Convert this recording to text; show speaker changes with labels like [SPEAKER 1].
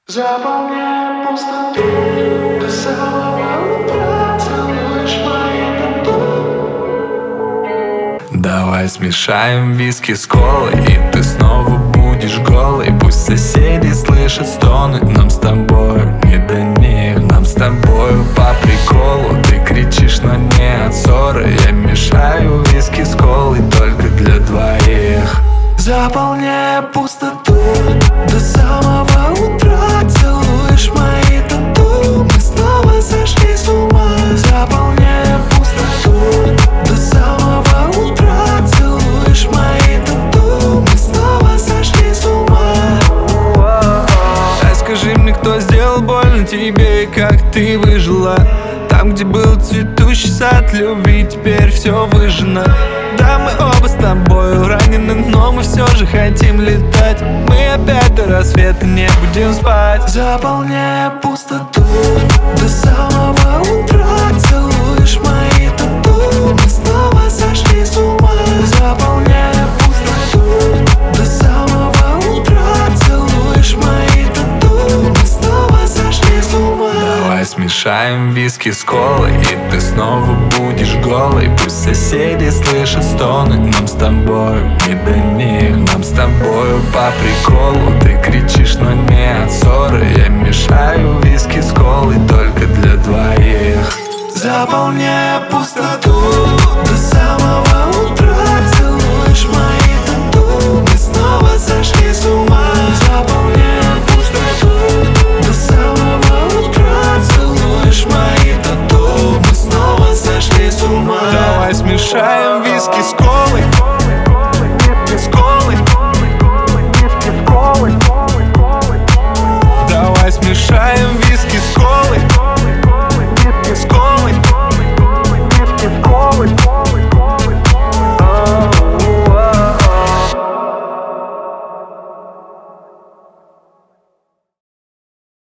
[SPEAKER 1] Заполняй пустоту до самого утра, целуешь мои тату.
[SPEAKER 2] Давай смешаем виски с колой, и ты снова будешь голый. Пусть соседи слышат стоны, нам с тобою не до них. Нам с тобою по приколу, ты кричишь, но не от ссоры. Я мешаю виски с колой только для двоих.
[SPEAKER 1] Заполняя пустоту до самого утра, целуешь мои тату. Мы снова сошли с ума. Заполняя пустоту до самого утра, целуешь мои тату. Мы снова сошли с ума.
[SPEAKER 2] А скажи мне, кто сделал больно тебе и как ты выжила? Там, где был цветущий сад любви, теперь все выжжено. Да, мы оба с тобою ранены, но мы все же хотим летать. Мы опять до рассвета не будем спать.
[SPEAKER 1] Заполняя пустоту до самого утра, целуешь мои тату. Мы снова сошли с ума. Заполняя пустоту до самого утра, целуешь мои тату. Мы снова сошли с ума.
[SPEAKER 2] Давай смешаем виски с колой, и ты снова будешь голый. Пусть соседи слышат стоны, нам с тобою не до них. Нам с тобою по приколу, ты кричишь, но не от ссоры. Я мешаю виски с колой только для двоих.
[SPEAKER 1] Заполняя